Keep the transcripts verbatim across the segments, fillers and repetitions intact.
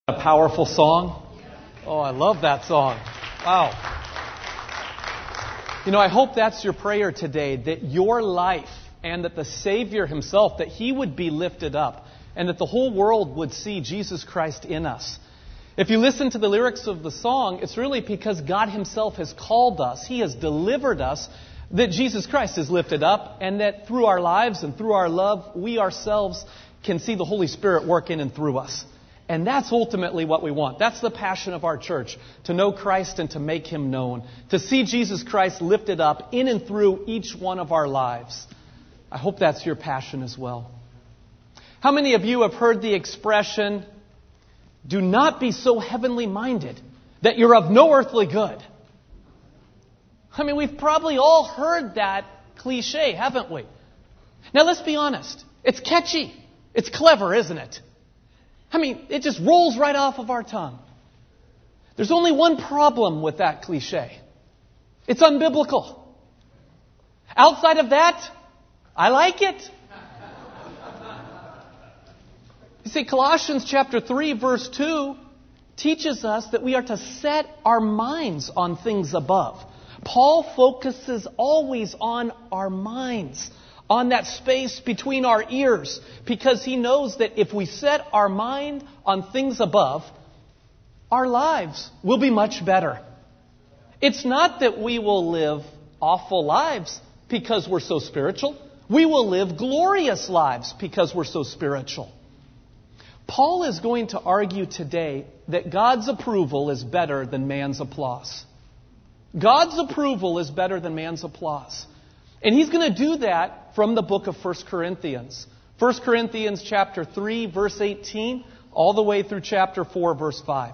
A powerful song. Oh, I love that song. Wow. You know, I hope that's your prayer today, that your life and that the Savior Himself, that He would be lifted up and that the whole world would see Jesus Christ in us. If you listen to the lyrics of the song, it's really because God Himself has called us. He has delivered us, that Jesus Christ is lifted up, and that through our lives and through our love, we ourselves can see the Holy Spirit work in and through us. And that's ultimately what we want. That's the passion of our church, to know Christ and to make Him known, to see Jesus Christ lifted up in and through each one of our lives. I hope that's your passion as well. How many of you have heard the expression, do not be so heavenly minded that you're of no earthly good? I mean, we've probably all heard that cliche, haven't we? Now, let's be honest. It's catchy. It's clever, isn't it? I mean, it just rolls right off of our tongue. There's only one problem with that cliche. It's unbiblical. Outside of that, I like it. You see, Colossians chapter three, verse two teaches us that we are to set our minds on things above. Paul focuses always on our minds, on that space between our ears, because he knows that if we set our mind on things above, our lives will be much better. It's not that we will live awful lives because we're so spiritual. We will live glorious lives because we're so spiritual. Paul is going to argue today that God's approval is better than man's applause. God's approval is better than man's applause. And he's going to do that from the book of First Corinthians. First Corinthians chapter three, verse eighteen, all the way through chapter four, verse five.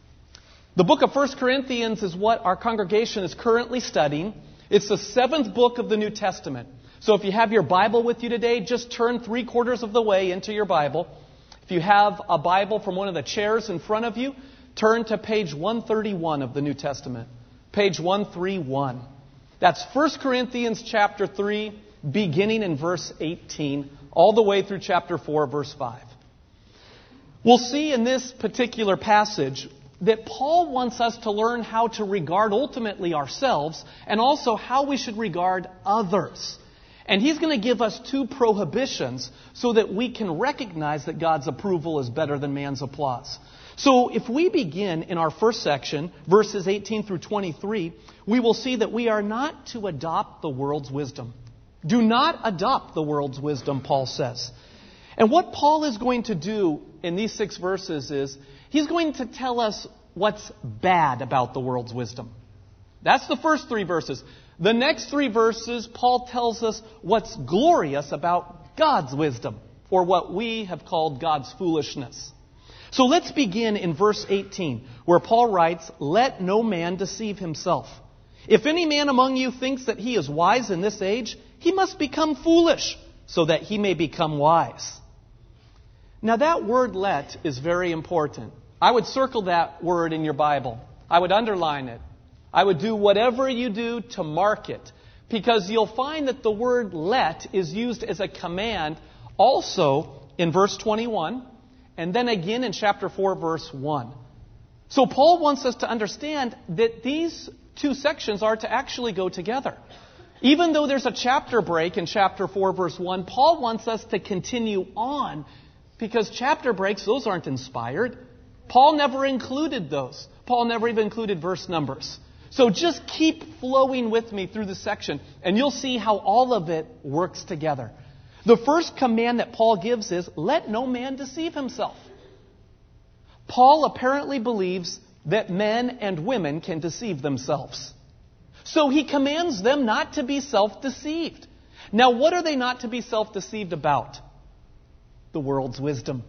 The book of First Corinthians is what our congregation is currently studying. It's the seventh book of the New Testament. So if you have your Bible with you today, just turn three quarters of the way into your Bible. If you have a Bible from one of the chairs in front of you, turn to page one thirty-one of the New Testament. Page one thirty-one. That's First Corinthians chapter three, beginning in verse eighteen, all the way through chapter four, verse five. We'll see in this particular passage that Paul wants us to learn how to regard ultimately ourselves and also how we should regard others. And he's going to give us two prohibitions so that we can recognize that God's approval is better than man's applause. So if we begin in our first section, verses eighteen through twenty-three, we will see that we are not to adopt the world's wisdom. Do not adopt the world's wisdom, Paul says. And what Paul is going to do in these six verses is he's going to tell us what's bad about the world's wisdom. That's the first three verses. The next three verses, Paul tells us what's glorious about God's wisdom, or what we have called God's foolishness. So let's begin in verse eighteen, where Paul writes, "Let no man deceive himself. If any man among you thinks that he is wise in this age, he must become foolish, so that he may become wise." Now that word "let" is very important. I would circle that word in your Bible. I would underline it. I would do whatever you do to mark it, because you'll find that the word "let" is used as a command also in verse twenty-one, and then again in chapter four, verse one. So Paul wants us to understand that these two sections are to actually go together. Even though there's a chapter break in chapter four, verse one, Paul wants us to continue on, because chapter breaks, those aren't inspired. Paul never included those. Paul never even included verse numbers. So just keep flowing with me through the section, and you'll see how all of it works together. The first command that Paul gives is, let no man deceive himself. Paul apparently believes that men and women can deceive themselves. So he commands them not to be self-deceived. Now, what are they not to be self-deceived about? The world's wisdom.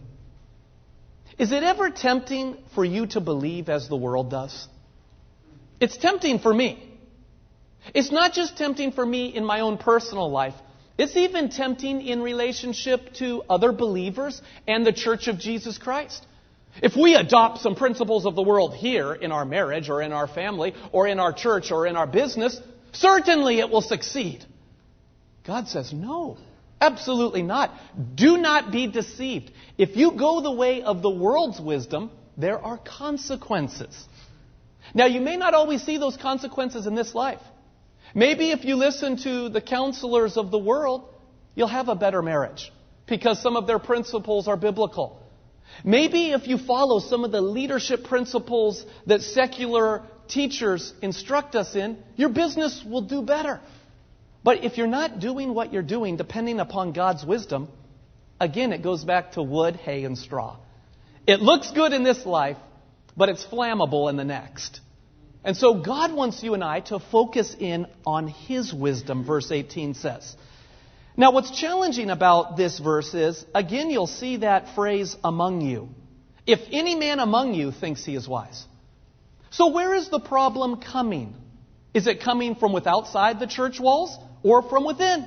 Is it ever tempting for you to believe as the world does? It's tempting for me. It's not just tempting for me in my own personal life. It's even tempting in relationship to other believers and the Church of Jesus Christ. If we adopt some principles of the world here in our marriage or in our family or in our church or in our business, certainly it will succeed. God says, no, absolutely not. Do not be deceived. If you go the way of the world's wisdom, there are consequences. Now, you may not always see those consequences in this life. Maybe if you listen to the counselors of the world, you'll have a better marriage because some of their principles are biblical. Maybe if you follow some of the leadership principles that secular teachers instruct us in, your business will do better. But if you're not doing what you're doing, depending upon God's wisdom, again, it goes back to wood, hay, and straw. It looks good in this life, but it's flammable in the next. And so God wants you and I to focus in on His wisdom, verse eighteen says. Now, what's challenging about this verse is, again, you'll see that phrase, among you. If any man among you thinks he is wise. So where is the problem coming? Is it coming from with outside the church walls or from within?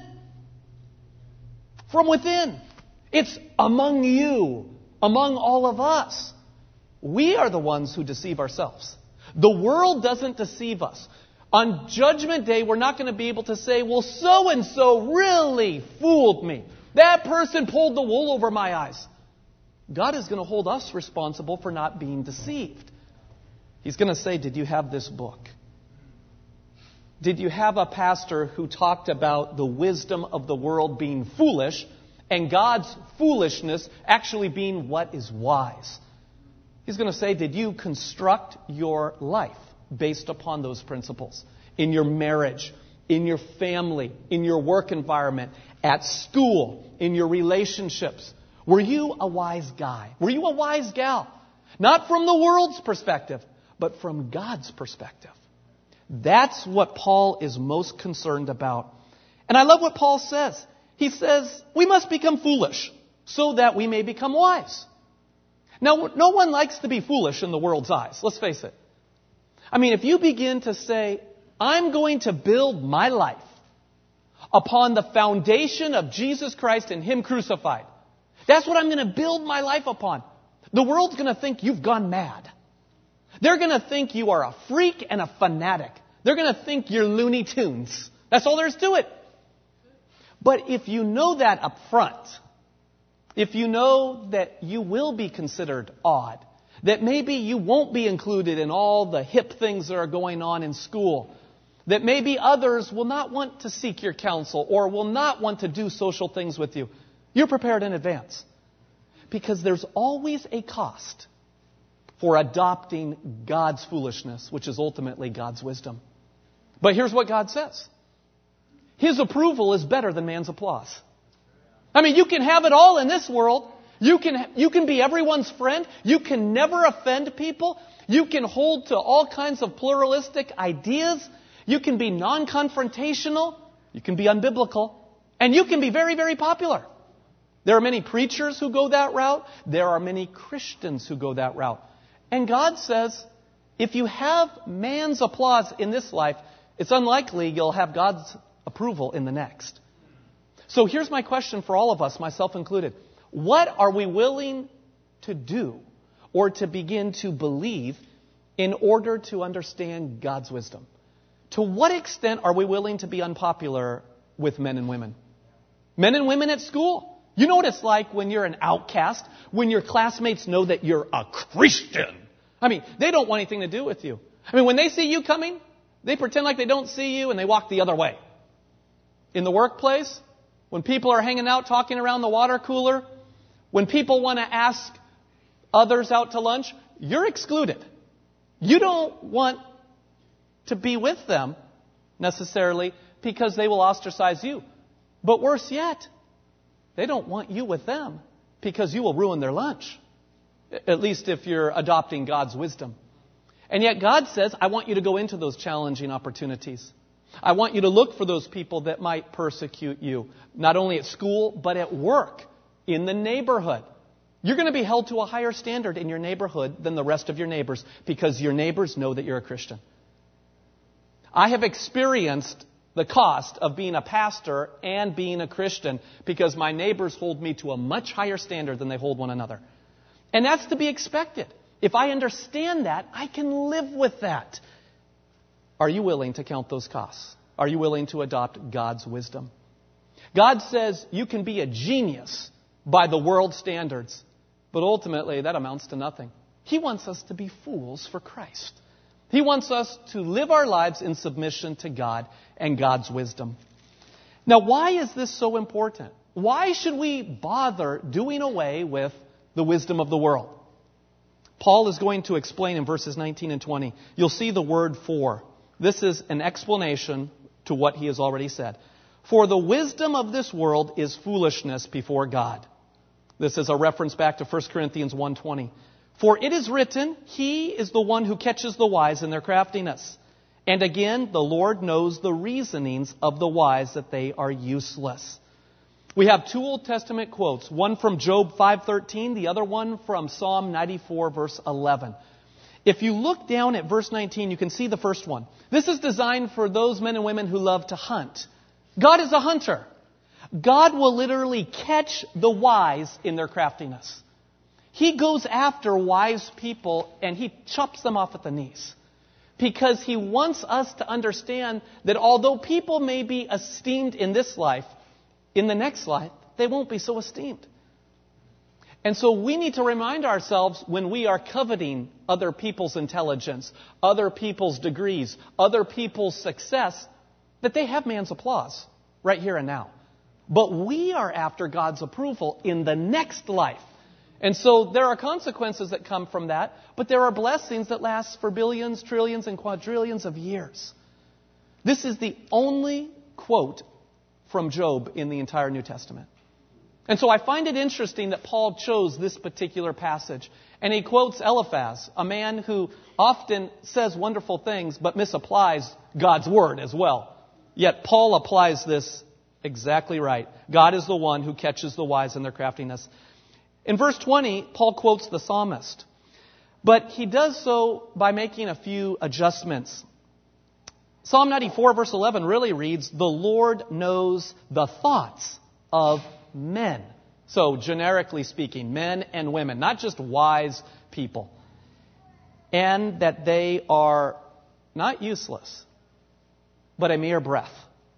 From within. It's among you, among all of us. We are the ones who deceive ourselves. The world doesn't deceive us. On Judgment Day, we're not going to be able to say, well, so-and-so really fooled me. That person pulled the wool over my eyes. God is going to hold us responsible for not being deceived. He's going to say, did you have this book? Did you have a pastor who talked about the wisdom of the world being foolish and God's foolishness actually being what is wise? He's going to say, did you construct your life based upon those principles? In your marriage, in your family, in your work environment, at school, in your relationships. Were you a wise guy? Were you a wise gal? Not from the world's perspective, but from God's perspective. That's what Paul is most concerned about. And I love what Paul says. He says, we must become foolish so that we may become wise. Now, no one likes to be foolish in the world's eyes. Let's face it. I mean, if you begin to say, I'm going to build my life upon the foundation of Jesus Christ and Him crucified. That's what I'm going to build my life upon. The world's going to think you've gone mad. They're going to think you are a freak and a fanatic. They're going to think you're Looney Tunes. That's all there is to it. But if you know that up front, if you know that you will be considered odd, that maybe you won't be included in all the hip things that are going on in school, that maybe others will not want to seek your counsel or will not want to do social things with you, you're prepared in advance. Because there's always a cost for adopting God's foolishness, which is ultimately God's wisdom. But here's what God says. His approval is better than man's applause. I mean, you can have it all in this world. You can, you can be everyone's friend. You can never offend people. You can hold to all kinds of pluralistic ideas. You can be non-confrontational. You can be unbiblical. And you can be very, very popular. There are many preachers who go that route. There are many Christians who go that route. And God says, if you have man's applause in this life, it's unlikely you'll have God's approval in the next. So here's my question for all of us, myself included. What are we willing to do or to begin to believe in order to understand God's wisdom? To what extent are we willing to be unpopular with men and women? Men and women at school. You know what it's like when you're an outcast, when your classmates know that you're a Christian. I mean, they don't want anything to do with you. I mean, when they see you coming, they pretend like they don't see you and they walk the other way. In the workplace, when people are hanging out talking around the water cooler, when people want to ask others out to lunch, you're excluded. You don't want to be with them necessarily because they will ostracize you. But worse yet, they don't want you with them because you will ruin their lunch. At least if you're adopting God's wisdom. And yet God says, I want you to go into those challenging opportunities. I want you to look for those people that might persecute you, not only at school, but at work, in the neighborhood. You're going to be held to a higher standard in your neighborhood than the rest of your neighbors because your neighbors know that you're a Christian. I have experienced the cost of being a pastor and being a Christian because my neighbors hold me to a much higher standard than they hold one another. And that's to be expected. If I understand that, I can live with that. Are you willing to count those costs? Are you willing to adopt God's wisdom? God says you can be a genius by the world's standards, but ultimately that amounts to nothing. He wants us to be fools for Christ. He wants us to live our lives in submission to God and God's wisdom. Now, why is this so important? Why should we bother doing away with the wisdom of the world? Paul is going to explain in verses nineteen and twenty. You'll see the word for. This is an explanation to what he has already said. For the wisdom of this world is foolishness before God. This is a reference back to First Corinthians one twenty. For it is written, He is the one who catches the wise in their craftiness. And again, the Lord knows the reasonings of the wise, that they are useless. We have two Old Testament quotes, one from Job five thirteen, the other one from Psalm ninety-four, verse eleven. If you look down at verse nineteen, you can see the first one. This is designed for those men and women who love to hunt. God is a hunter. God will literally catch the wise in their craftiness. He goes after wise people and He chops them off at the knees. Because He wants us to understand that although people may be esteemed in this life, in the next life, they won't be so esteemed. And so we need to remind ourselves when we are coveting other people's intelligence, other people's degrees, other people's success, that they have man's applause right here and now. But we are after God's approval in the next life. And so there are consequences that come from that, but there are blessings that last for billions, trillions, and quadrillions of years. This is the only quote from Job in the entire New Testament. And so I find it interesting that Paul chose this particular passage. And he quotes Eliphaz, a man who often says wonderful things but misapplies God's word as well. Yet Paul applies this exactly right. God is the one who catches the wise in their craftiness. In verse twenty, Paul quotes the psalmist. But he does so by making a few adjustments. Psalm ninety-four, verse eleven really reads, The Lord knows the thoughts of men. So, generically speaking, men and women, not just wise people. And that they are not useless, but a mere breath.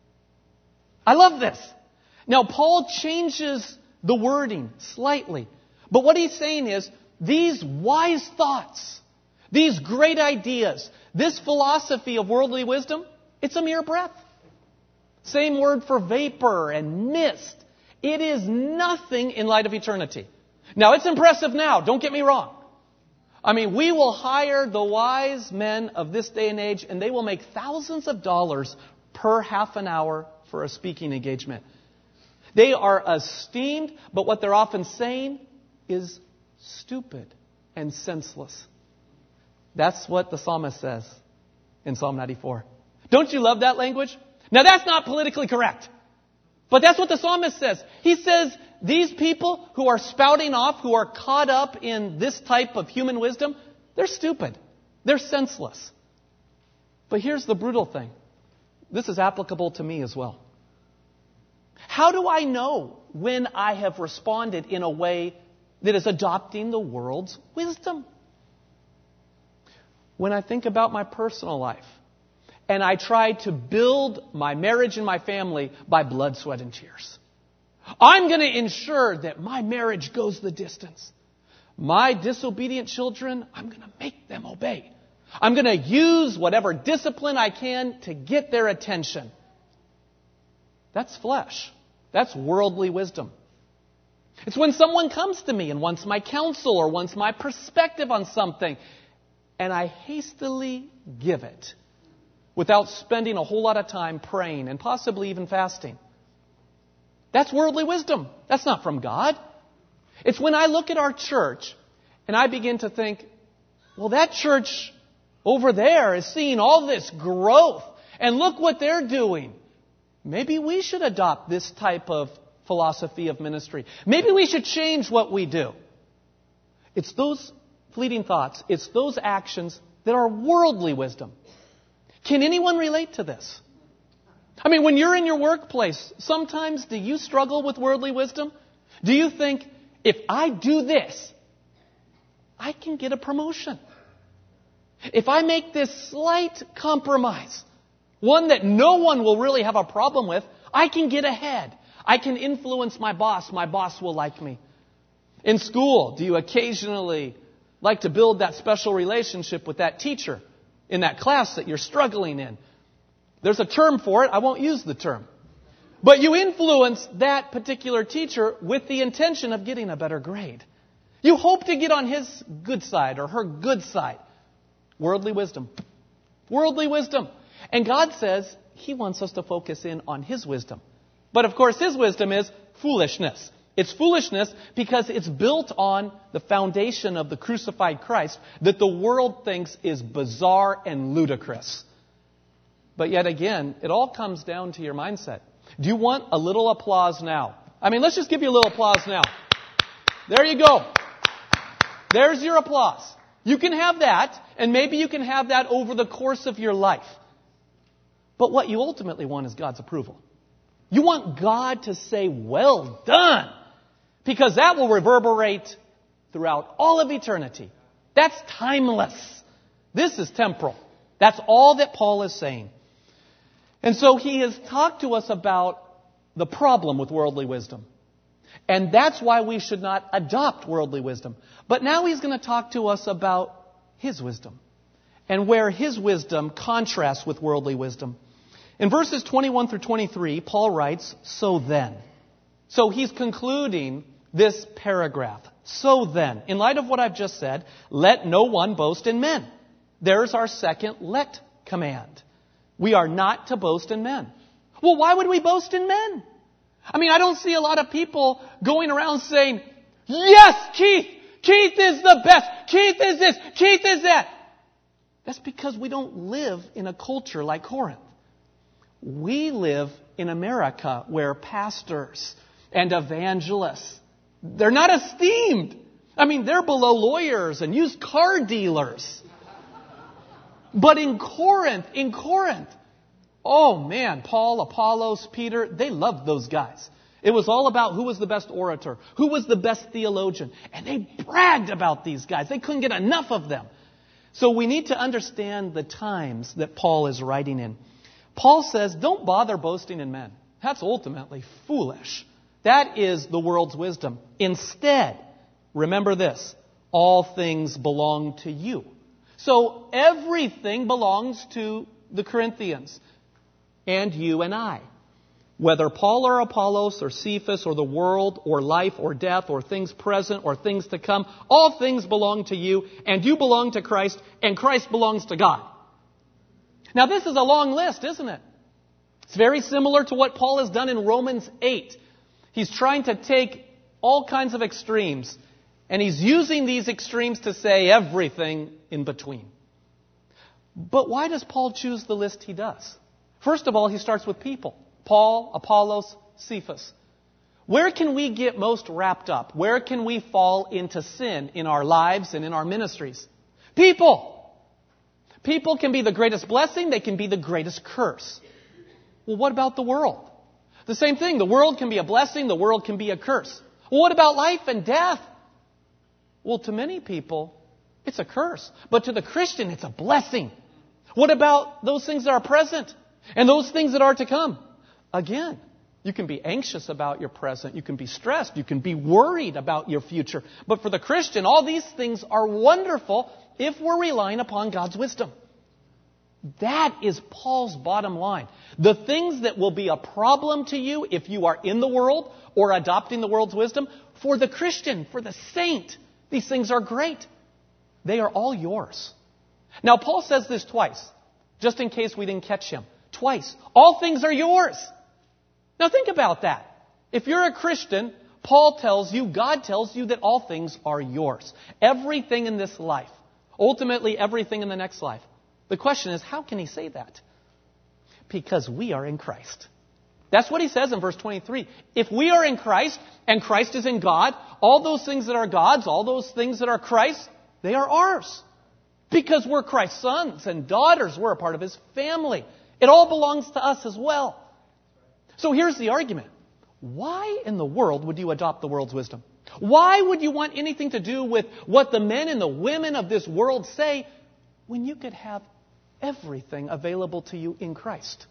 I love this. Now, Paul changes the wording slightly. But what he's saying is, these wise thoughts, these great ideas, this philosophy of worldly wisdom, it's a mere breath. Same word for vapor and mist. It is nothing in light of eternity. Now, it's impressive now. Don't get me wrong. I mean, we will hire the wise men of this day and age, and they will make thousands of dollars per half an hour for a speaking engagement. They are esteemed, but what they're often saying is stupid and senseless. That's what the psalmist says in Psalm ninety-four. Don't you love that language? Now, that's not politically correct. But that's what the psalmist says. He says these people who are spouting off, who are caught up in this type of human wisdom, they're stupid. They're senseless. But here's the brutal thing. This is applicable to me as well. How do I know when I have responded in a way that is adopting the world's wisdom? When I think about my personal life, and I try to build my marriage and my family by blood, sweat, and tears. I'm going to ensure that my marriage goes the distance. My disobedient children, I'm going to make them obey. I'm going to use whatever discipline I can to get their attention. That's flesh. That's worldly wisdom. It's when someone comes to me and wants my counsel or wants my perspective on something, and I hastily give it without spending a whole lot of time praying and possibly even fasting. That's worldly wisdom. That's not from God. It's when I look at our church and I begin to think, well, that church over there is seeing all this growth, and look what they're doing. Maybe we should adopt this type of philosophy of ministry. Maybe we should change what we do. It's those fleeting thoughts, it's those actions that are worldly wisdom. Can anyone relate to this? I mean, when you're in your workplace, sometimes do you struggle with worldly wisdom? Do you think, if I do this, I can get a promotion? If I make this slight compromise, one that no one will really have a problem with, I can get ahead. I can influence my boss. My boss will like me. In school, do you occasionally like to build that special relationship with that teacher in that class that you're struggling in. There's a term for it. I won't use the term. But you influence that particular teacher with the intention of getting a better grade. You hope to get on his good side or her good side. Worldly wisdom. Worldly wisdom. And God says He wants us to focus in on His wisdom. But of course, His wisdom is foolishness. It's foolishness because it's built on the foundation of the crucified Christ that the world thinks is bizarre and ludicrous. But yet again, it all comes down to your mindset. Do you want a little applause now? I mean, let's just give you a little applause now. There you go. There's your applause. You can have that, and maybe you can have that over the course of your life. But what you ultimately want is God's approval. You want God to say, well done, because that will reverberate throughout all of eternity. That's timeless. This is temporal. That's all that Paul is saying. And so he has talked to us about the problem with worldly wisdom. And that's why we should not adopt worldly wisdom. But now he's going to talk to us about his wisdom and where his wisdom contrasts with worldly wisdom. In verses twenty-one through twenty-three, Paul writes, so then. So he's concluding this paragraph. So then, in light of what I've just said, let no one boast in men. There's our second let command. We are not to boast in men. Well, why would we boast in men? I mean, I don't see a lot of people going around saying, yes, Keith! Keith is the best! Keith is this! Keith is that! That's because we don't live in a culture like Corinth. We live in America where pastors and evangelists, they're not esteemed. I mean, they're below lawyers and used car dealers. But in Corinth, in Corinth, oh man, Paul, Apollos, Peter, they loved those guys. It was all about who was the best orator, who was the best theologian. And they bragged about these guys. They couldn't get enough of them. So we need to understand the times that Paul is writing in. Paul says, don't bother boasting in men. That's ultimately foolish. That is the world's wisdom. Instead, remember this, all things belong to you. So everything belongs to the Corinthians and you and I. Whether Paul or Apollos or Cephas or the world or life or death or things present or things to come, all things belong to you and you belong to Christ and Christ belongs to God. Now this is a long list, isn't it? It's very similar to what Paul has done in Romans eight. He's trying to take all kinds of extremes and he's using these extremes to say everything in between. But why does Paul choose the list he does? First of all, he starts with people. Paul, Apollos, Cephas. Where can we get most wrapped up? Where can we fall into sin in our lives and in our ministries? People. People can be the greatest blessing. They can be the greatest curse. Well, what about the world? The same thing. The world can be a blessing. The world can be a curse. Well, what about life and death? Well, to many people, it's a curse. But to the Christian, it's a blessing. What about those things that are present and those things that are to come? Again, you can be anxious about your present. You can be stressed. You can be worried about your future. But for the Christian, all these things are wonderful if we're relying upon God's wisdom. That is Paul's bottom line. The things that will be a problem to you if you are in the world or adopting the world's wisdom, for the Christian, for the saint, these things are great. They are all yours. Now, Paul says this twice, just in case we didn't catch him. Twice. All things are yours. Now, think about that. If you're a Christian, Paul tells you, God tells you that all things are yours. Everything in this life. Ultimately, everything in the next life. The question is, how can he say that? Because we are in Christ. That's what he says in verse twenty-three. If we are in Christ and Christ is in God, all those things that are God's, all those things that are Christ's, they are ours. Because we're Christ's sons and daughters. We're a part of His family. It all belongs to us as well. So here's the argument. Why in the world would you adopt the world's wisdom? Why would you want anything to do with what the men and the women of this world say when you could have everything available to you in Christ?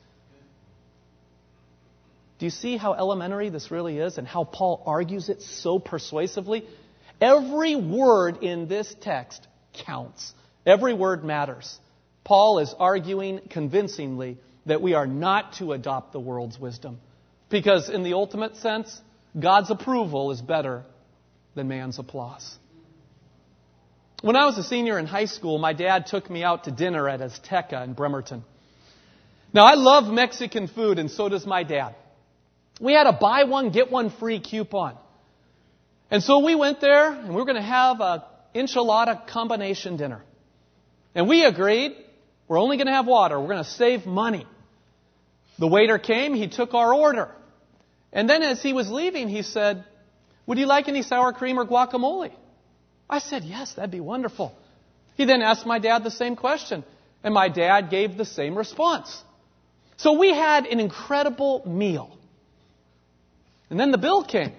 Do you see how elementary this really is and how Paul argues it so persuasively? Every word in this text counts. Every word matters. Paul is arguing convincingly that we are not to adopt the world's wisdom. Because in the ultimate sense, God's approval is better than man's applause. When I was a senior in high school, my dad took me out to dinner at Azteca in Bremerton. Now, I love Mexican food, and so does my dad. We had a buy one, get one free coupon. And so we went there, and we were going to have a enchilada combination dinner. And we agreed, we're only going to have water. We're going to save money. The waiter came, he took our order. And then as he was leaving, he said, "Would you like any sour cream or guacamole?" I said, "Yes, that'd be wonderful." He then asked my dad the same question, and my dad gave the same response. So we had an incredible meal. And then the bill came.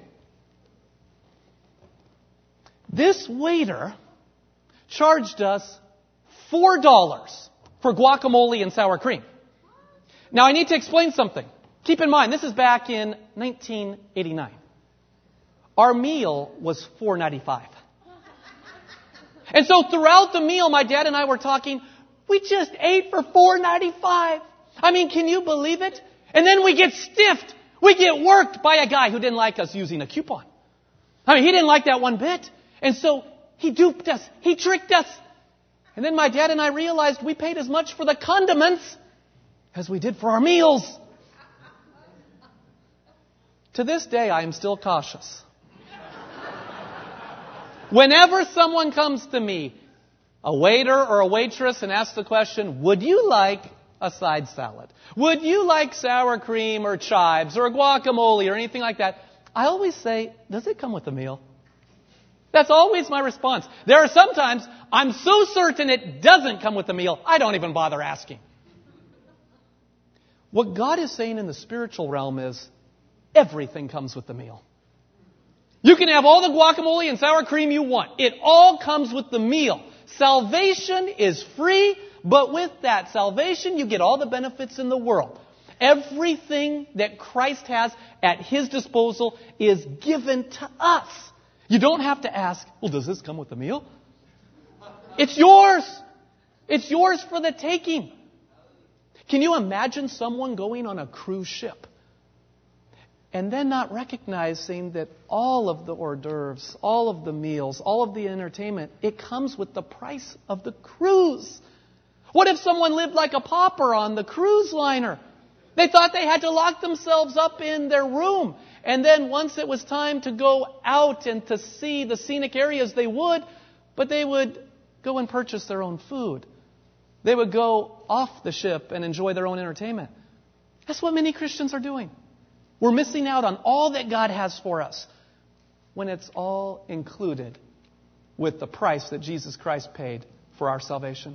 This waiter charged us four dollars for guacamole and sour cream. Now, I need to explain something. Keep in mind, this is back in nineteen eighty-nine. Our meal was four dollars and ninety-five cents. And so throughout the meal, my dad and I were talking, we just ate for four dollars and ninety-five cents. I mean, can you believe it? And then we get stiffed. We get worked by a guy who didn't like us using a coupon. I mean, he didn't like that one bit. And so he duped us. He tricked us. And then my dad and I realized we paid as much for the condiments as we did for our meals. To this day, I am still cautious. Whenever someone comes to me, a waiter or a waitress, and asks the question, "Would you like a side salad? Would you like sour cream or chives or a guacamole or anything like that?" I always say, "Does it come with a meal?" That's always my response. There are sometimes I'm so certain it doesn't come with a meal, I don't even bother asking. What God is saying in the spiritual realm is everything comes with the meal. You can have all the guacamole and sour cream you want. It all comes with the meal. Salvation is free, but with that salvation, you get all the benefits in the world. Everything that Christ has at His disposal is given to us. You don't have to ask, "Well, does this come with the meal?" It's yours. It's yours for the taking. Can you imagine someone going on a cruise ship and then not recognizing that all of the hors d'oeuvres, all of the meals, all of the entertainment, it comes with the price of the cruise? What if someone lived like a pauper on the cruise liner? They thought they had to lock themselves up in their room. And then once it was time to go out and to see the scenic areas, they would, but they would go and purchase their own food. They would go off the ship and enjoy their own entertainment. That's what many Christians are doing. We're missing out on all that God has for us when it's all included with the price that Jesus Christ paid for our salvation.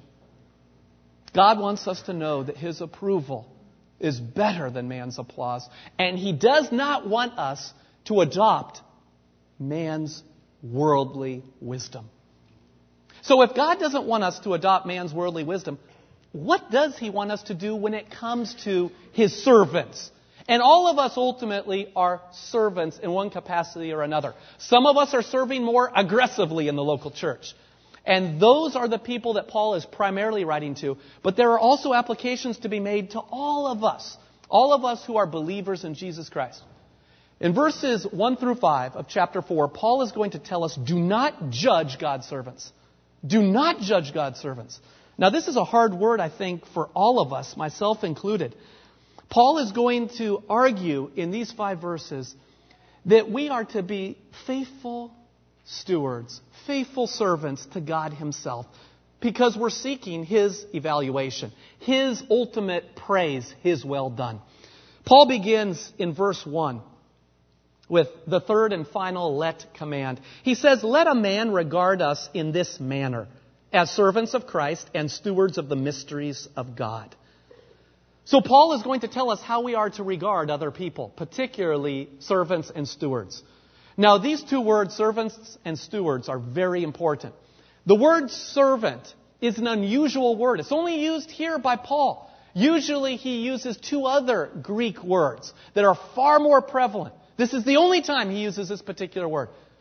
God wants us to know that His approval is better than man's applause. And He does not want us to adopt man's worldly wisdom. So if God doesn't want us to adopt man's worldly wisdom, what does He want us to do when it comes to His servants? And all of us ultimately are servants in one capacity or another. Some of us are serving more aggressively in the local church. And those are the people that Paul is primarily writing to. But there are also applications to be made to all of us. All of us who are believers in Jesus Christ. In verses one through five of chapter four, Paul is going to tell us, do not judge God's servants. Do not judge God's servants. Now, this is a hard word, I think, for all of us, myself included. Paul is going to argue in these five verses that we are to be faithful stewards, faithful servants to God Himself, because we're seeking His evaluation, His ultimate praise, His well done. Paul begins in verse one with the third and final let command. He says, "Let a man regard us in this manner, as servants of Christ and stewards of the mysteries of God." So Paul is going to tell us how we are to regard other people, particularly servants and stewards. Now, these two words, servants and stewards, are very important. The word servant is an unusual word. It's only used here by Paul. Usually he uses two other Greek words that are far more prevalent. This is the only time he uses this particular word.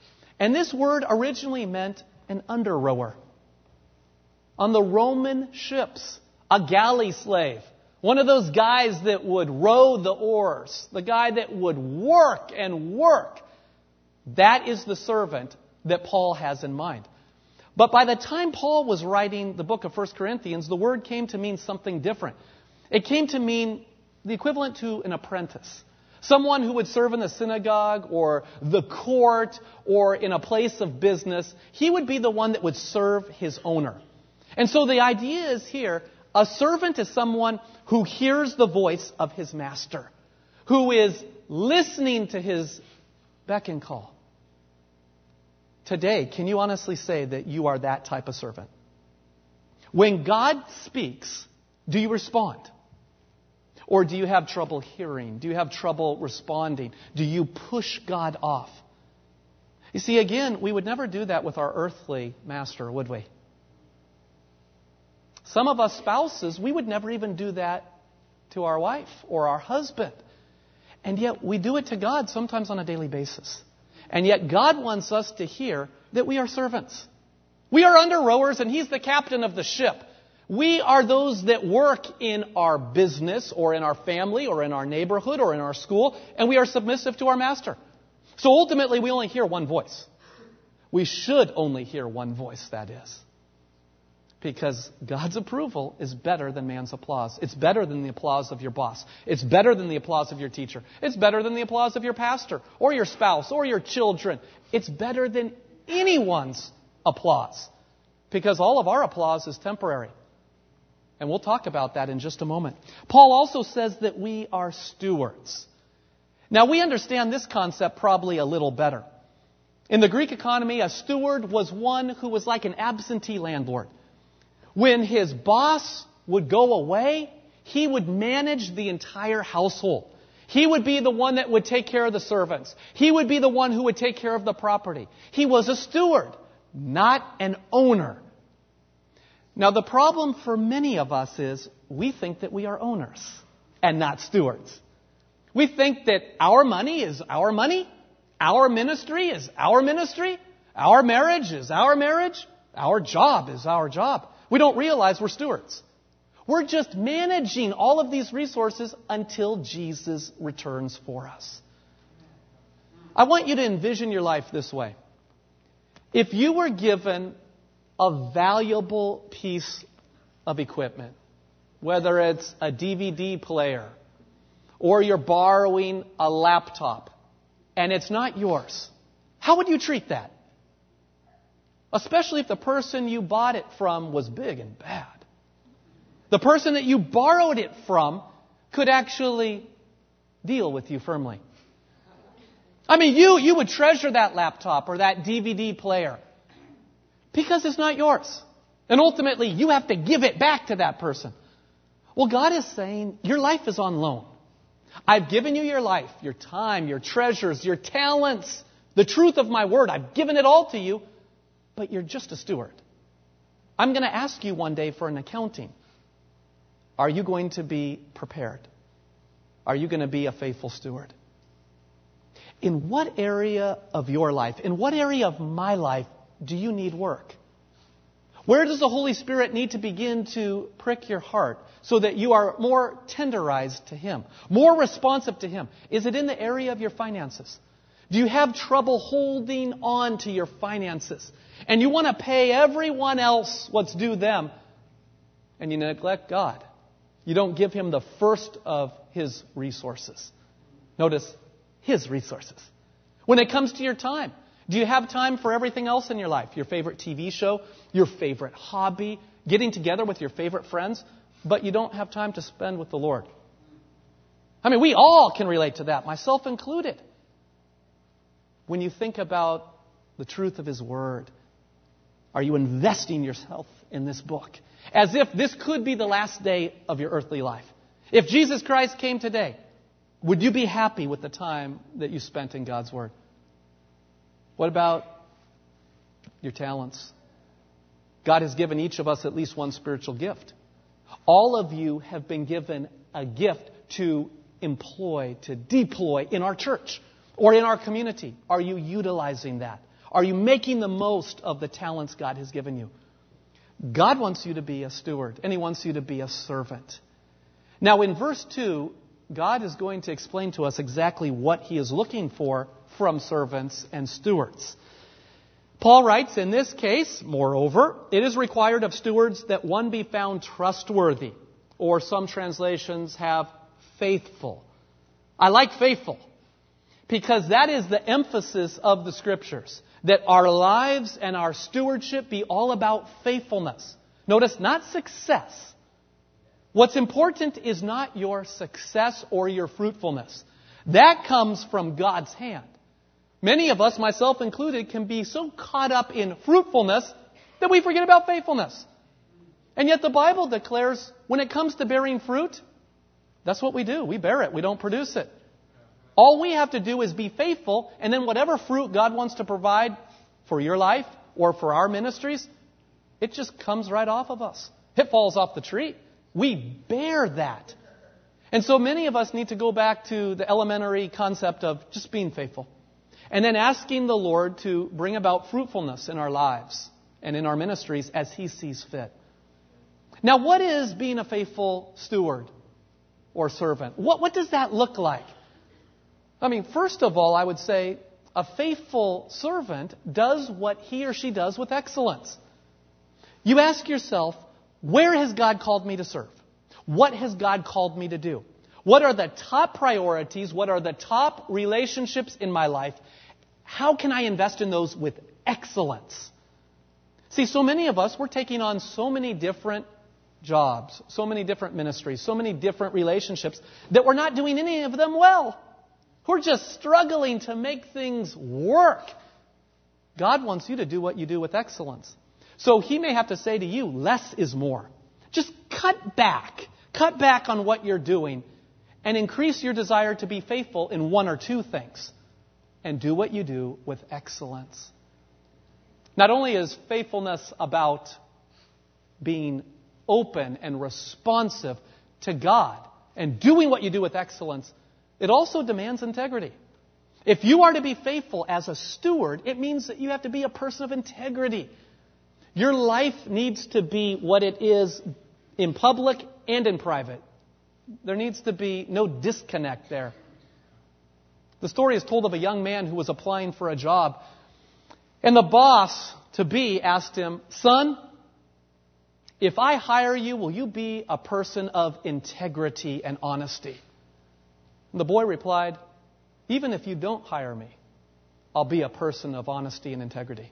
And this word originally meant an under-rower. On the Roman ships, a galley slave, one of those guys that would row the oars, the guy that would work and work. That is the servant that Paul has in mind. But by the time Paul was writing the book of First Corinthians, the word came to mean something different. It came to mean the equivalent to an apprentice. Someone who would serve in the synagogue or the court or in a place of business. He would be the one that would serve his owner. And so the idea is here, a servant is someone who hears the voice of his master, who is listening to his beck and call. Today, can you honestly say that you are that type of servant? When God speaks, do you respond? Or do you have trouble hearing? Do you have trouble responding? Do you push God off? You see, again, we would never do that with our earthly master, would we? Some of us spouses, we would never even do that to our wife or our husband. And yet we do it to God sometimes on a daily basis. And yet God wants us to hear that we are servants. We are under rowers and He's the captain of the ship. We are those that work in our business or in our family or in our neighborhood or in our school, and we are submissive to our master. So ultimately we only hear one voice. We should only hear one voice, that is. Because God's approval is better than man's applause. It's better than the applause of your boss. It's better than the applause of your teacher. It's better than the applause of your pastor or your spouse or your children. It's better than anyone's applause. Because all of our applause is temporary. And we'll talk about that in just a moment. Paul also says that we are stewards. Now we understand this concept probably a little better. In the Greek economy, a steward was one who was like an absentee landlord. When his boss would go away, he would manage the entire household. He would be the one that would take care of the servants. He would be the one who would take care of the property. He was a steward, not an owner. Now, the problem for many of us is we think that we are owners and not stewards. We think that our money is our money, our ministry is our ministry, our marriage is our marriage, our job is our job. We don't realize we're stewards. We're just managing all of these resources until Jesus returns for us. I want you to envision your life this way. If you were given a valuable piece of equipment, whether it's a D V D player or you're borrowing a laptop, and it's not yours, how would you treat that? Especially if the person you bought it from was big and bad. The person that you borrowed it from could actually deal with you firmly. I mean, you, you would treasure that laptop or that D V D player because it's not yours. And ultimately, you have to give it back to that person. Well, God is saying, your life is on loan. I've given you your life, your time, your treasures, your talents, the truth of my word. I've given it all to you. But you're just a steward. I'm going to ask you one day for an accounting. Are you going to be prepared? Are you going to be a faithful steward? In what area of your life, in what area of my life do you need work? Where does the Holy Spirit need to begin to prick your heart so that you are more tenderized to Him, more responsive to Him? Is it in the area of your finances? Do you have trouble holding on to your finances? And you want to pay everyone else what's due them, and you neglect God. You don't give Him the first of His resources. Notice, His resources. When it comes to your time, do you have time for everything else in your life? Your favorite T V show, your favorite hobby, getting together with your favorite friends, but you don't have time to spend with the Lord. I mean, we all can relate to that, myself included. When you think about the truth of His Word, are you investing yourself in this book? As if this could be the last day of your earthly life. If Jesus Christ came today, would you be happy with the time that you spent in God's Word? What about your talents? God has given each of us at least one spiritual gift. All of you have been given a gift to employ, to deploy in our church or in our community. Are you utilizing that? Are you making the most of the talents God has given you? God wants you to be a steward, and He wants you to be a servant. Now, in verse two, God is going to explain to us exactly what He is looking for from servants and stewards. Paul writes, in this case, moreover, it is required of stewards that one be found trustworthy, or some translations have faithful. I like faithful because that is the emphasis of the Scriptures, that our lives and our stewardship be all about faithfulness. Notice, not success. What's important is not your success or your fruitfulness. That comes from God's hand. Many of us, myself included, can be so caught up in fruitfulness that we forget about faithfulness. And yet the Bible declares when it comes to bearing fruit, that's what we do. We bear it. We don't produce it. All we have to do is be faithful, and then whatever fruit God wants to provide for your life or for our ministries, it just comes right off of us. It falls off the tree. We bear that. And so many of us need to go back to the elementary concept of just being faithful. And then asking the Lord to bring about fruitfulness in our lives and in our ministries as He sees fit. Now, what is being a faithful steward or servant? What, what does that look like? I mean, first of all, I would say a faithful servant does what he or she does with excellence. You ask yourself, where has God called me to serve? What has God called me to do? What are the top priorities? What are the top relationships in my life? How can I invest in those with excellence? See, so many of us, we're taking on so many different jobs, so many different ministries, so many different relationships that we're not doing any of them well. We're just struggling to make things work. God wants you to do what you do with excellence. So He may have to say to you, less is more. Just cut back. Cut back on what you're doing and increase your desire to be faithful in one or two things. And do what you do with excellence. Not only is faithfulness about being open and responsive to God and doing what you do with excellence, it also demands integrity. If you are to be faithful as a steward, it means that you have to be a person of integrity. Your life needs to be what it is in public and in private. There needs to be no disconnect there. The story is told of a young man who was applying for a job. And the boss-to-be asked him, "Son, if I hire you, will you be a person of integrity and honesty?" And the boy replied, "Even if you don't hire me, I'll be a person of honesty and integrity."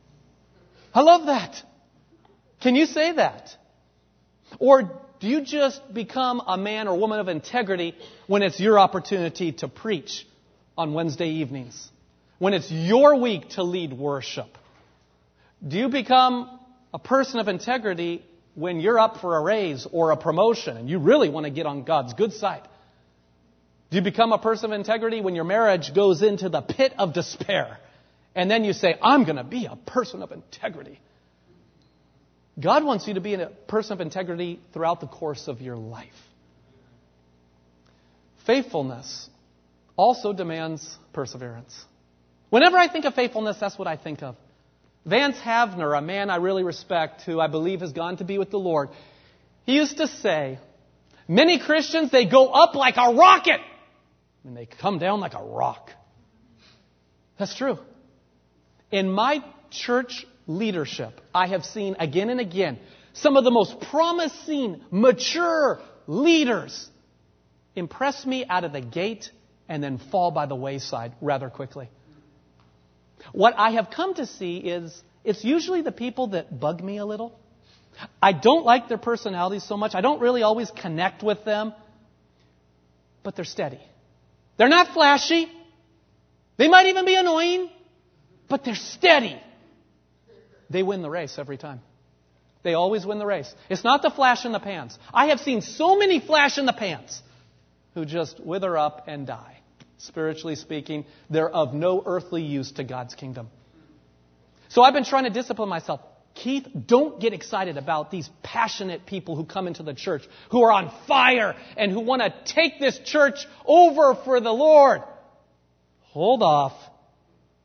I love that. Can you say that? Or do you just become a man or woman of integrity when it's your opportunity to preach on Wednesday evenings? When it's your week to lead worship? Do you become a person of integrity when you're up for a raise or a promotion and you really want to get on God's good side? Do you become a person of integrity when your marriage goes into the pit of despair and then you say, "I'm going to be a person of integrity"? God wants you to be a person of integrity throughout the course of your life. Faithfulness also demands perseverance. Whenever I think of faithfulness, that's what I think of. Vance Havner, a man I really respect, who I believe has gone to be with the Lord, he used to say, many Christians, they go up like a rocket, and they come down like a rock. That's true. In my church leadership, I have seen again and again some of the most promising, mature leaders impress me out of the gate and then fall by the wayside rather quickly. What I have come to see is it's usually the people that bug me a little. I don't like their personalities so much. I don't really always connect with them. But they're steady. They're not flashy. They might even be annoying. But they're steady. They win the race every time. They always win the race. It's not the flash in the pans. I have seen so many flash in the pans who just wither up and die. Spiritually speaking, they're of no earthly use to God's kingdom. So I've been trying to discipline myself. Keith, don't get excited about these passionate people who come into the church, who are on fire and who want to take this church over for the Lord. Hold off.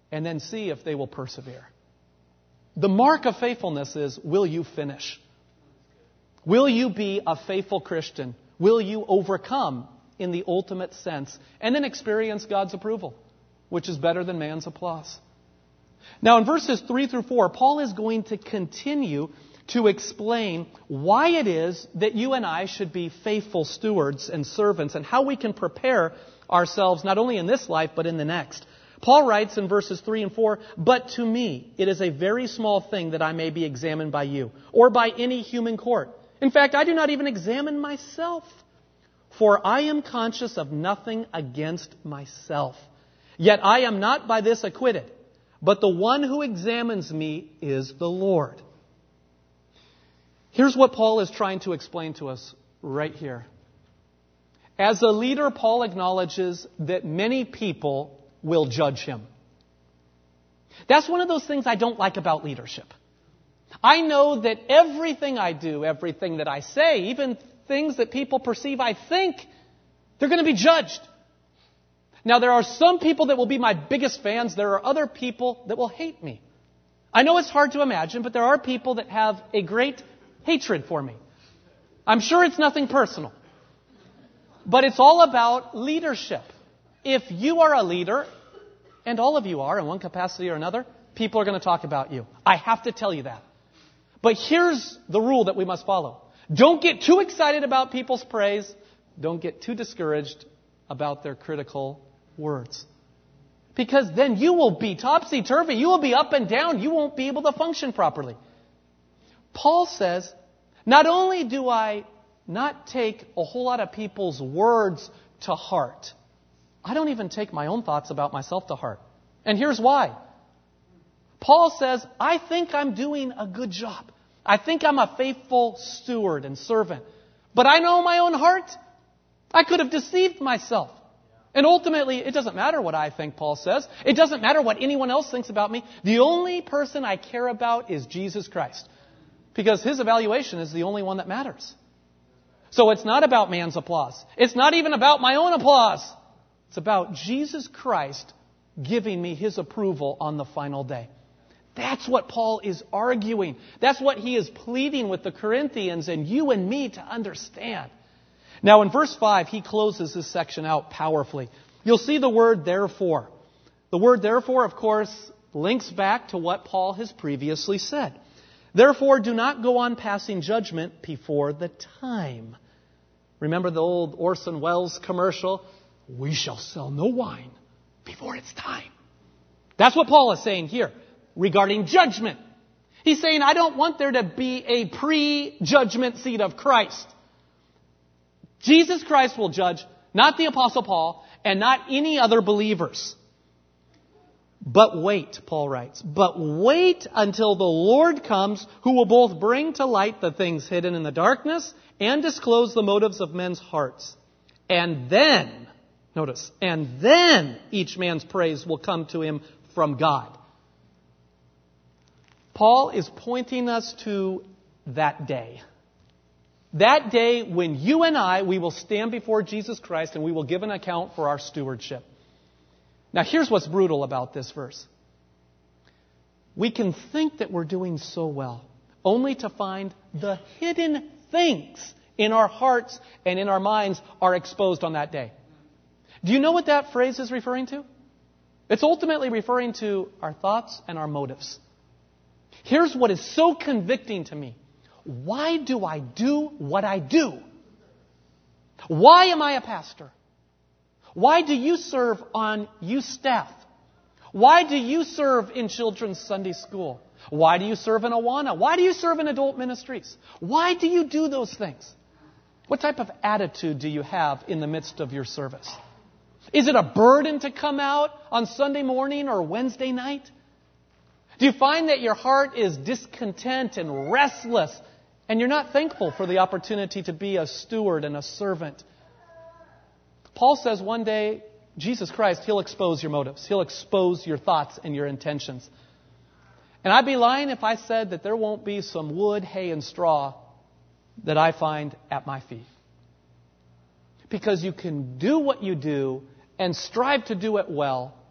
and then see if they will persevere. The mark of faithfulness is, will you finish? Will you be a faithful Christian? Will you overcome in the ultimate sense and then experience God's approval, which is better than man's applause? Now in verses three through four, Paul is going to continue to explain why it is that you and I should be faithful stewards and servants and how we can prepare ourselves not only in this life but in the next. Paul writes in verses three and four, "But to me it is a very small thing that I may be examined by you or by any human court. In fact, I do not even examine myself, for I am conscious of nothing against myself. Yet I am not by this acquitted, but the one who examines me is the Lord." Here's what Paul is trying to explain to us right here. As a leader, Paul acknowledges that many people will judge him. That's one of those things I don't like about leadership. I know that everything I do, everything that I say, even things that people perceive I think, they're going to be judged. Now, there are some people that will be my biggest fans. There are other people that will hate me. I know it's hard to imagine, but there are people that have a great hatred for me. I'm sure it's nothing personal. But it's all about leadership. If you are a leader, and all of you are in one capacity or another, people are going to talk about you. I have to tell you that. But here's the rule that we must follow. Don't get too excited about people's praise. Don't get too discouraged about their critical words. Because then you will be topsy-turvy. You will be up and down. You won't be able to function properly. Paul says, not only do I not take a whole lot of people's words to heart, I don't even take my own thoughts about myself to heart. And here's why. Paul says, I think I'm doing a good job. I think I'm a faithful steward and servant. But I know my own heart. I could have deceived myself. And ultimately, it doesn't matter what I think, Paul says. It doesn't matter what anyone else thinks about me. The only person I care about is Jesus Christ. Because His evaluation is the only one that matters. So it's not about man's applause. It's not even about my own applause. It's about Jesus Christ giving me His approval on the final day. That's what Paul is arguing. That's what he is pleading with the Corinthians and you and me to understand. Now in verse five, he closes this section out powerfully. You'll see the word therefore. The word therefore, of course, links back to what Paul has previously said. Therefore, do not go on passing judgment before the time. Remember the old Orson Welles commercial? We shall sell no wine before it's time. That's what Paul is saying here regarding judgment. He's saying, I don't want there to be a pre-judgment seat of Christ. Jesus Christ will judge, not the Apostle Paul, and not any other believers. But wait, Paul writes, but wait until the Lord comes, who will both bring to light the things hidden in the darkness and disclose the motives of men's hearts. And then, notice, and then each man's praise will come to him from God. Paul is pointing us to that day. That day when you and I, we will stand before Jesus Christ and we will give an account for our stewardship. Now here's what's brutal about this verse. We can think that we're doing so well, only to find the hidden things in our hearts and in our minds are exposed on that day. Do you know what that phrase is referring to? It's ultimately referring to our thoughts and our motives. Here's what is so convicting to me. Why do I do what I do? Why am I a pastor? Why do you serve on youth staff? Why do you serve in children's Sunday school? Why do you serve in Awana? Why do you serve in adult ministries? Why do you do those things? What type of attitude do you have in the midst of your service? Is it a burden to come out on Sunday morning or Wednesday night? Do you find that your heart is discontent and restless and you're not thankful for the opportunity to be a steward and a servant? Paul says one day, Jesus Christ, He'll expose your motives. He'll expose your thoughts and your intentions. And I'd be lying if I said that there won't be some wood, hay, and straw that I find at my feet. Because you can do what you do and strive to do it well,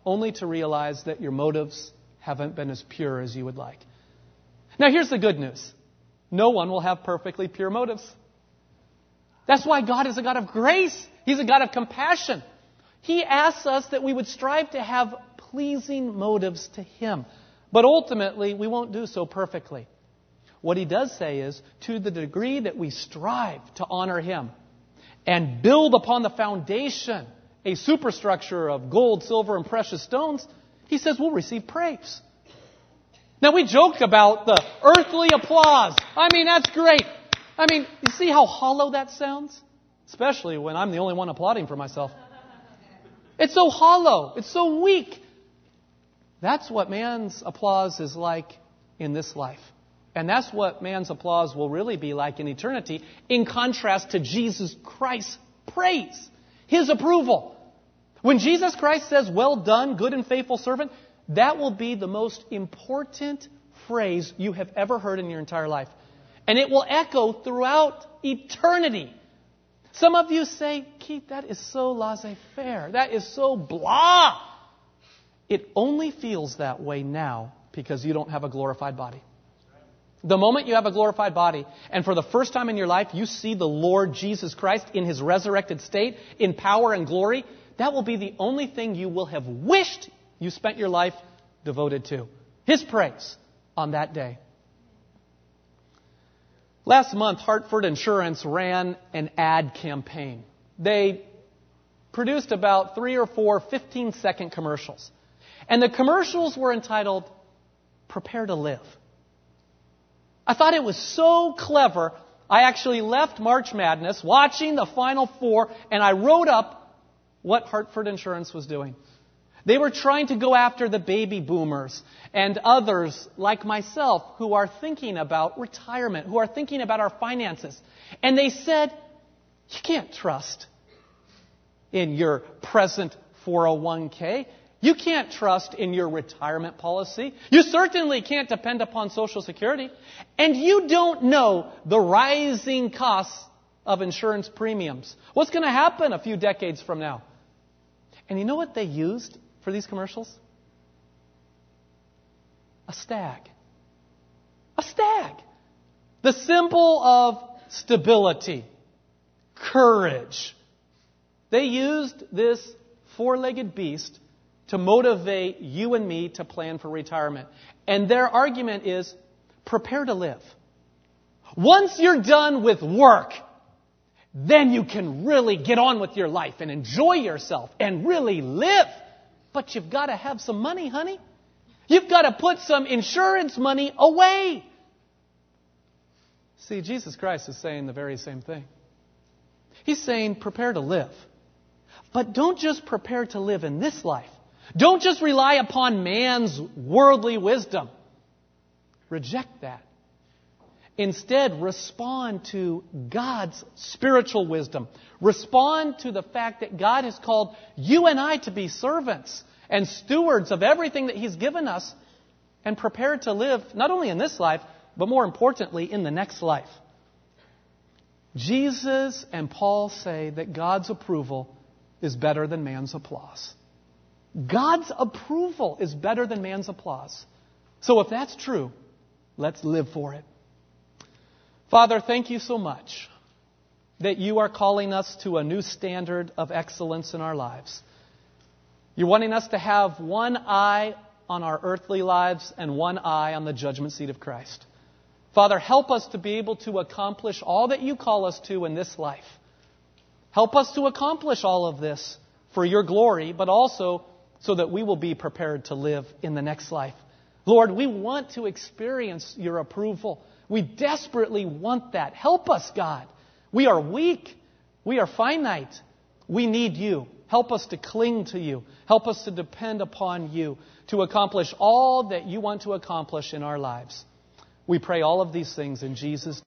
only to realize that your motives haven't been as pure as you would like. Now, here's the good news. No one will have perfectly pure motives. That's why God is a God of grace. He's a God of compassion. He asks us that we would strive to have pleasing motives to Him. But ultimately, we won't do so perfectly. What He does say is, to the degree that we strive to honor Him and build upon the foundation a superstructure of gold, silver, and precious stones, He says we'll receive praise. Now, we joke about the earthly applause. I mean, that's great. I mean, you see how hollow that sounds? Especially when I'm the only one applauding for myself. It's so hollow. It's so weak. That's what man's applause is like in this life. And that's what man's applause will really be like in eternity, in contrast to Jesus Christ's praise, His approval. When Jesus Christ says, "Well done, good and faithful servant," that will be the most important phrase you have ever heard in your entire life. And it will echo throughout eternity. Some of you say, "Keith, that is so laissez-faire. That is so blah." It only feels that way now because you don't have a glorified body. The moment you have a glorified body, and for the first time in your life you see the Lord Jesus Christ in His resurrected state, in power and glory, that will be the only thing you will have wished you spent your life devoted to. His praise on that day. Last month, Hartford Insurance ran an ad campaign. They produced about three or four fifteen-second commercials. And the commercials were entitled, "Prepare to Live." I thought it was so clever, I actually left March Madness watching the Final Four, and I wrote up what Hartford Insurance was doing. They were trying to go after the baby boomers and others like myself who are thinking about retirement, who are thinking about our finances. And they said, you can't trust in your present four oh one k. You can't trust in your retirement policy. You certainly can't depend upon Social Security. And you don't know the rising costs of insurance premiums. What's going to happen a few decades from now? And you know what they used for these commercials? A stag. A stag. The symbol of stability, courage. They used this four-legged beast to motivate you and me to plan for retirement. And their argument is, prepare to live. Once you're done with work, then you can really get on with your life and enjoy yourself and really live. But you've got to have some money, honey. You've got to put some insurance money away. See, Jesus Christ is saying the very same thing. He's saying, prepare to live. But don't just prepare to live in this life. Don't just rely upon man's worldly wisdom. Reject that. Instead, respond to God's spiritual wisdom. Respond to the fact that God has called you and I to be servants and stewards of everything that He's given us, and prepare to live not only in this life, but more importantly, in the next life. Jesus and Paul say that God's approval is better than man's applause. God's approval is better than man's applause. So if that's true, let's live for it. Father, thank you so much that you are calling us to a new standard of excellence in our lives. You're wanting us to have one eye on our earthly lives and one eye on the judgment seat of Christ. Father, help us to be able to accomplish all that you call us to in this life. Help us to accomplish all of this for your glory, but also so that we will be prepared to live in the next life. Lord, we want to experience your approval. We desperately want that. Help us, God. We are weak. We are finite. We need you. Help us to cling to you. Help us to depend upon you to accomplish all that you want to accomplish in our lives. We pray all of these things in Jesus' name.